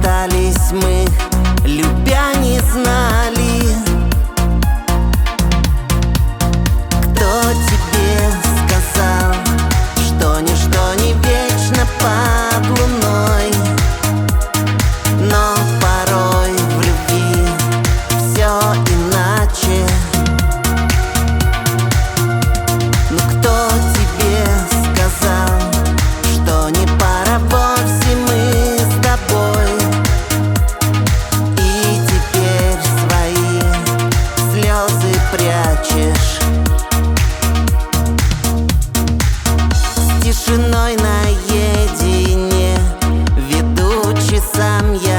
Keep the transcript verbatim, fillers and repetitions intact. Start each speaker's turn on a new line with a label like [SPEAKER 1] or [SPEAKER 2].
[SPEAKER 1] расстались мы, любя не знали. Кто тебе сказал, что ничто не вечно под луной? Но порой в любви все иначе. Ну кто тебе сказал, что не пора вовсе мы с тобой? И теперь свои слезы прячешь. С тишиной наедине веду часам я